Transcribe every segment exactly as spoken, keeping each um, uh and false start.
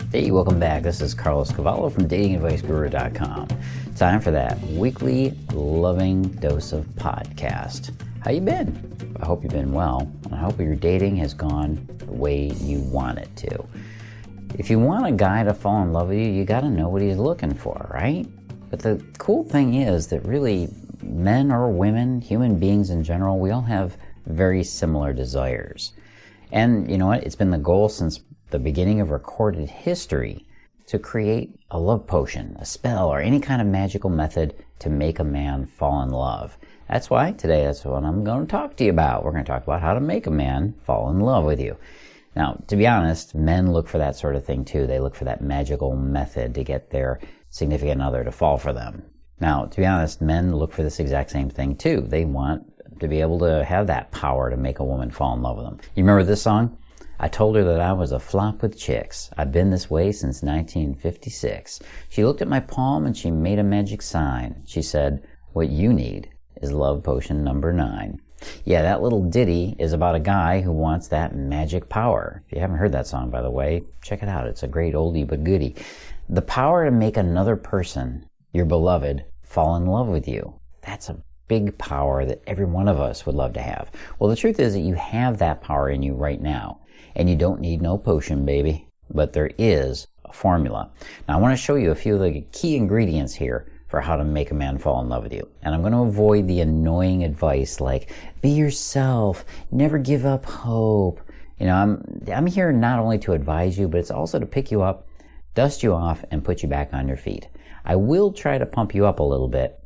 Hey, welcome back. This is Carlos Cavallo from dating advice guru dot com. Time for that weekly loving dose of podcast. How you been? I hope you've been well. I hope your dating has gone the way you want it to. If you want a guy to fall in love with you, you got to know what he's looking for, right? But the cool thing is that really men or women, human beings in general, we all have very similar desires. And you know what? It's been the goal since the beginning of recorded history to create a love potion, a spell, or any kind of magical method to make a man fall in love. That's why today that's what I'm going to talk to you about. We're going to talk about how to make a man fall in love with you. Now, to be honest, men look for that sort of thing too. They look for that magical method to get their significant other to fall for them. Now, to be honest, men look for this exact same thing too. They want to be able to have that power to make a woman fall in love with them. You remember this song? I told her that I was a flop with chicks. I've been this way since nineteen fifty-six. She looked at my palm and she made a magic sign. She said, what you need is love potion number nine. Yeah, that little ditty is about a guy who wants that magic power. If you haven't heard that song, by the way, check it out. It's a great oldie but goodie. The power to make another person, your beloved, fall in love with you. That's a big power that every one of us would love to have. Well, the truth is that you have that power in you right now. And you don't need no potion, baby. But there is a formula. Now, I want to show you a few of the key ingredients here for how to make a man fall in love with you. And I'm going to avoid the annoying advice like, be yourself, never give up hope. You know, I'm, I'm here not only to advise you, but it's also to pick you up, dust you off, and put you back on your feet. I will try to pump you up a little bit.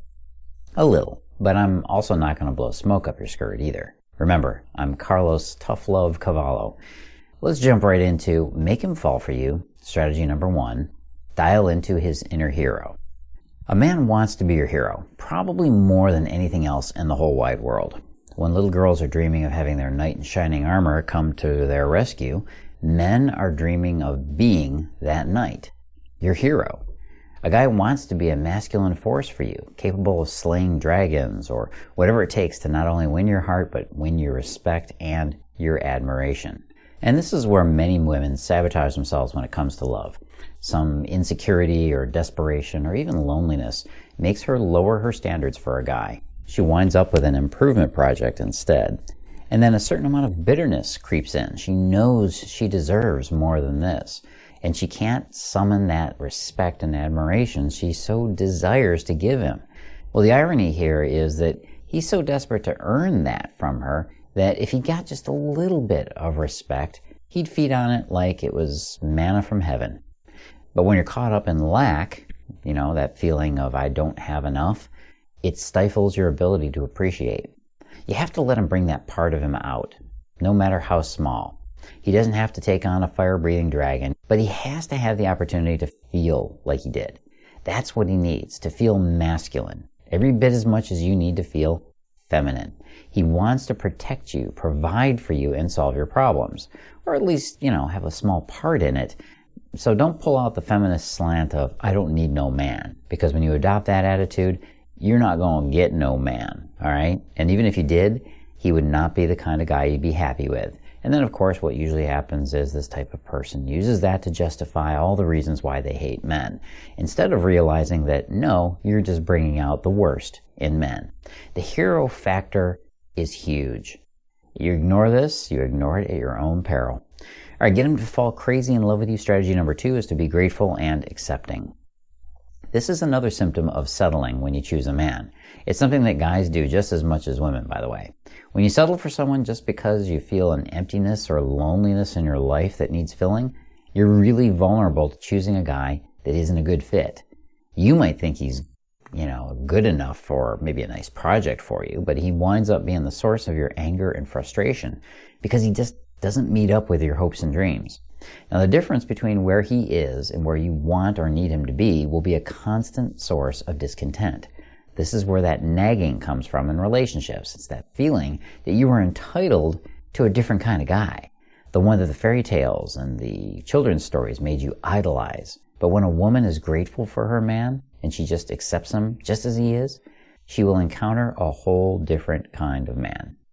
A little. But I'm also not going to blow smoke up your skirt either. Remember, I'm Carlos Tough Love Cavallo. Let's jump right into make him fall for you. Strategy number one, dial into his inner hero. A man wants to be your hero, probably more than anything else in the whole wide world. When little girls are dreaming of having their knight in shining armor come to their rescue, men are dreaming of being that knight, your hero. A guy wants to be a masculine force for you, capable of slaying dragons or whatever it takes to not only win your heart, but win your respect and your admiration. And this is where many women sabotage themselves when it comes to love. Some insecurity or desperation or even loneliness makes her lower her standards for a guy. She winds up with an improvement project instead. And then a certain amount of bitterness creeps in. She knows she deserves more than this. And she can't summon that respect and admiration she so desires to give him. Well, the irony here is that he's so desperate to earn that from her that if he got just a little bit of respect, he'd feed on it like it was manna from heaven. But when you're caught up in lack, you know, that feeling of I don't have enough, it stifles your ability to appreciate. You have to let him bring that part of him out, no matter how small. He doesn't have to take on a fire-breathing dragon, but he has to have the opportunity to feel like he did. That's what he needs, to feel masculine, every bit as much as you need to feel feminine. He wants to protect you, provide for you, and solve your problems. Or at least, you know, have a small part in it. So don't pull out the feminist slant of, I don't need no man. Because when you adopt that attitude, you're not going to get no man, all right? And even if you did, he would not be the kind of guy you'd be happy with. And then, of course, what usually happens is this type of person uses that to justify all the reasons why they hate men, instead of realizing that, no, you're just bringing out the worst in men. The hero factor is huge. You ignore this, you ignore it at your own peril. All right, get him to fall crazy in love with you. Strategy number two is to be grateful and accepting. This is another symptom of settling when you choose a man. It's something that guys do just as much as women, by the way. When you settle for someone just because you feel an emptiness or loneliness in your life that needs filling, you're really vulnerable to choosing a guy that isn't a good fit. You might think he's, you know, good enough for maybe a nice project for you, but he winds up being the source of your anger and frustration because he just doesn't meet up with your hopes and dreams. Now, the difference between where he is and where you want or need him to be will be a constant source of discontent. This is where that nagging comes from in relationships. It's that feeling that you are entitled to a different kind of guy, the one that the fairy tales and the children's stories made you idolize. But when a woman is grateful for her man and she just accepts him just as he is, she will encounter a whole different kind of man.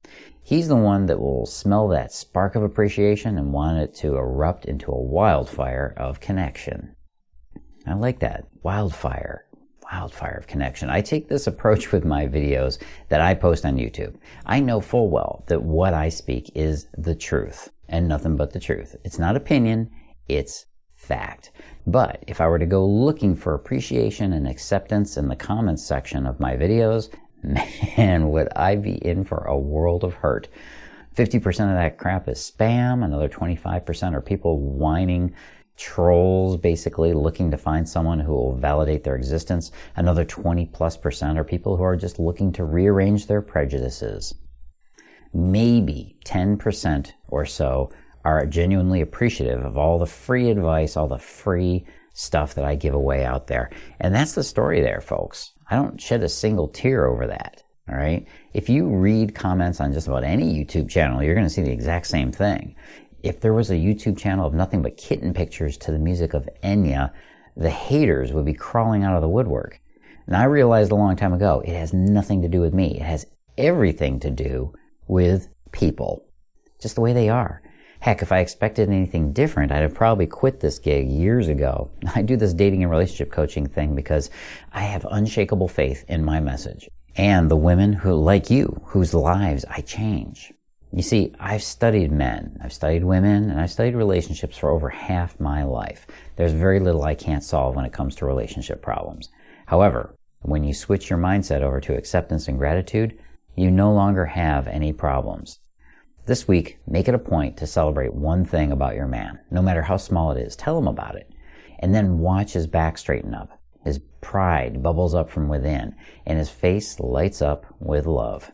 He's the one that will smell that spark of appreciation and want it to erupt into a wildfire of connection. I like that. Wildfire. Wildfire of connection. I take this approach with my videos that I post on YouTube. I know full well that what I speak is the truth and nothing but the truth. It's not opinion, it's fact. But if I were to go looking for appreciation and acceptance in the comments section of my videos, man, would I be in for a world of hurt. fifty percent of that crap is spam. Another twenty-five percent are people whining trolls, basically looking to find someone who will validate their existence. Another twenty plus percent are people who are just looking to rearrange their prejudices. Maybe ten percent or so are genuinely appreciative of all the free advice, all the free stuff that I give away out there. And that's the story there, folks. I don't shed a single tear over that. All right. If you read comments on just about any YouTube channel, you're going to see the exact same thing. If there was a YouTube channel of nothing but kitten pictures to the music of Enya, the haters would be crawling out of the woodwork. And I realized a long time ago, it has nothing to do with me. It has everything to do with people. Just the way they are. Heck, if I expected anything different, I'd have probably quit this gig years ago. I do this dating and relationship coaching thing because I have unshakable faith in my message. And the women who, like you, whose lives I change. You see, I've studied men, I've studied women, and I've studied relationships for over half my life. There's very little I can't solve when it comes to relationship problems. However, when you switch your mindset over to acceptance and gratitude, you no longer have any problems. This week, make it a point to celebrate one thing about your man, no matter how small it is. Tell him about it. And then watch his back straighten up. His pride bubbles up from within, and his face lights up with love.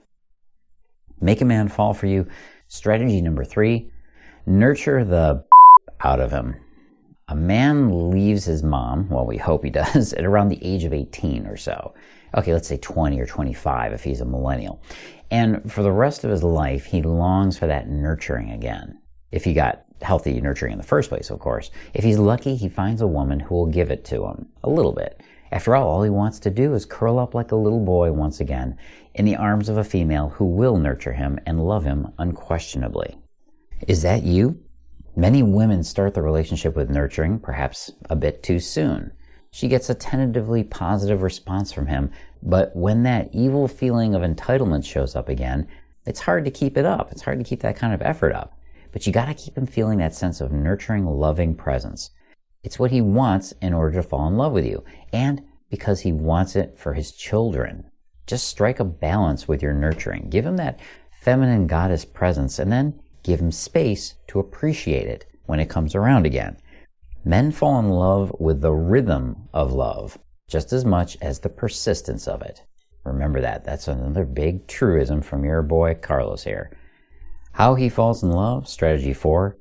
Make a man fall for you. Strategy number three, nurture the out of him. A man leaves his mom, well, we hope he does, at around the age of eighteen or so. Okay, let's say twenty or twenty-five if he's a millennial. And for the rest of his life, he longs for that nurturing again. If he got healthy nurturing in the first place, of course. If he's lucky, he finds a woman who will give it to him, a little bit. After all, all he wants to do is curl up like a little boy once again in the arms of a female who will nurture him and love him unquestionably. Is that you? Many women start the relationship with nurturing, perhaps a bit too soon. She gets a tentatively positive response from him, but when that evil feeling of entitlement shows up again, it's hard to keep it up. It's hard to keep that kind of effort up. But you gotta keep him feeling that sense of nurturing, loving presence. It's what he wants in order to fall in love with you, and because he wants it for his children. Just strike a balance with your nurturing. Give him that feminine goddess presence, and then give him space to appreciate it when it comes around again. Men fall in love with the rhythm of love just as much as the persistence of it. Remember that. That's another big truism from your boy Carlos here. How he falls in love? Strategy four,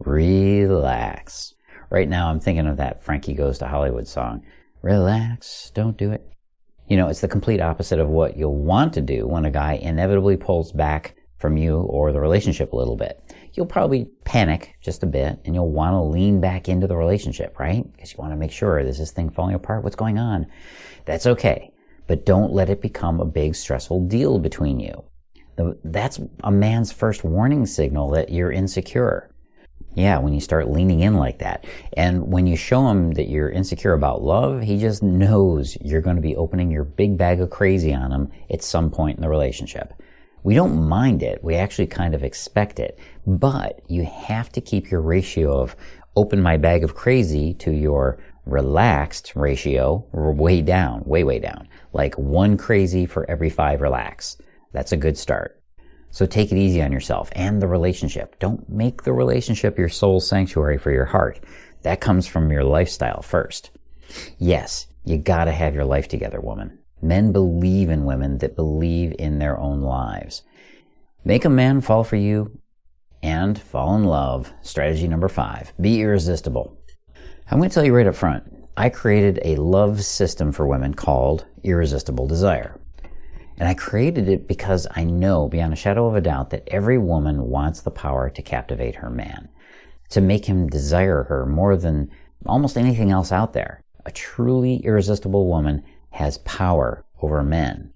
relax. Right now I'm thinking of that Frankie Goes to Hollywood song. Relax, don't do it. You know, it's the complete opposite of what you'll want to do when a guy inevitably pulls back from you or the relationship a little bit. You'll probably panic just a bit and you'll want to lean back into the relationship, right? Because you want to make sure, is this thing falling apart? What's going on? That's okay. But don't let it become a big stressful deal between you. That's a man's first warning signal that you're insecure. Yeah, when you start leaning in like that. And when you show him that you're insecure about love, he just knows you're going to be opening your big bag of crazy on him at some point in the relationship. We don't mind it. We actually kind of expect it. But you have to keep your ratio of open my bag of crazy to your relaxed ratio way down, way, way down. Like one crazy for every five relax. That's a good start. So take it easy on yourself and the relationship. Don't make the relationship your soul sanctuary for your heart. That comes from your lifestyle first. Yes, you gotta have your life together, woman. Men believe in women that believe in their own lives. Make a man fall for you and fall in love. Strategy number five, be irresistible. I'm going to tell you right up front, I created a love system for women called Irresistible Desire. And I created it because I know beyond a shadow of a doubt that every woman wants the power to captivate her man, to make him desire her more than almost anything else out there. A truly irresistible woman has power over men.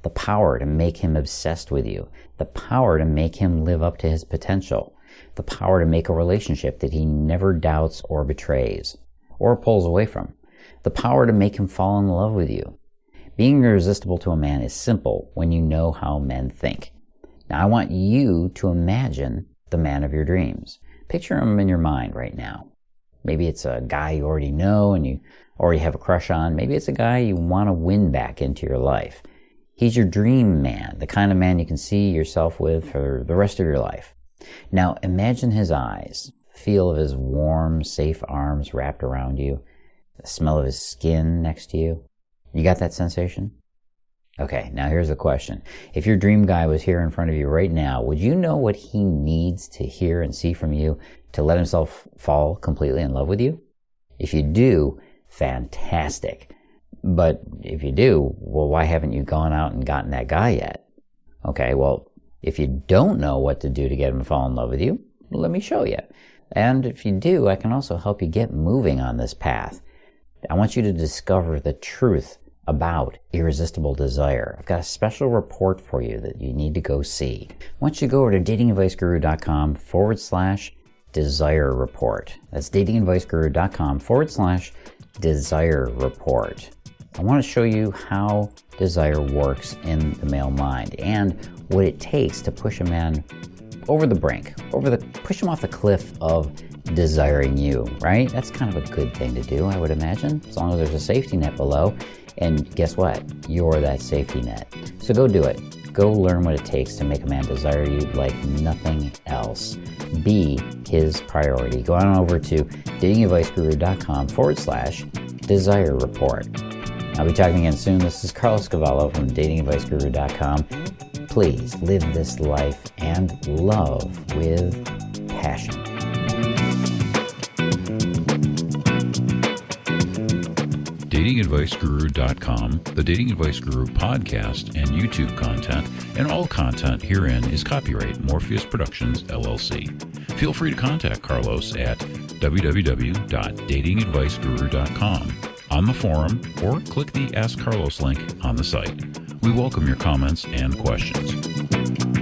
the power to make him obsessed with you, the power to make him live up to his potential, the power to make a relationship that he never doubts or betrays or pulls away from, the power to make him fall in love with you. Being irresistible to a man is simple when you know how men think. Now, I want you to imagine the man of your dreams. Picture him in your mind right now. Maybe it's a guy you already know and you already have a crush on. Maybe it's a guy you want to win back into your life. He's your dream man, the kind of man you can see yourself with for the rest of your life. Now, imagine his eyes, the feel of his warm, safe arms wrapped around you, the smell of his skin next to you. You got that sensation? Okay, now here's the question. If your dream guy was here in front of you right now, would you know what he needs to hear and see from you to let himself fall completely in love with you? If you do, fantastic. But if you do, well, why haven't you gone out and gotten that guy yet? Okay, well, if you don't know what to do to get him to fall in love with you, let me show you. And if you do, I can also help you get moving on this path. I want you to discover the truth about irresistible desire. I've got a special report for you that you need to go see. Once you go over to datingadviceguru.com forward slash desire report. That's datingadviceguru.com forward slash desire report. I want to show you how desire works in the male mind and what it takes to push a man over the brink, over the push him off the cliff of desiring you, right? That's kind of a good thing to do, I would imagine, as long as there's a safety net below. And guess what? You're that safety net. So go do it. Go learn what it takes to make a man desire you like nothing else. Be his priority. Go on over to datingadviceguru.com forward slash desire report. I'll be talking again soon. This is Carlos Cavallo from dating advice guru dot com. Please live this life and love with passion. dating advice guru dot com, the Dating Advice Guru podcast and YouTube content, and all content herein is copyright Morpheus Productions, L L C. Feel free to contact Carlos at w w w dot dating advice guru dot com on the forum or click the Ask Carlos link on the site. We welcome your comments and questions.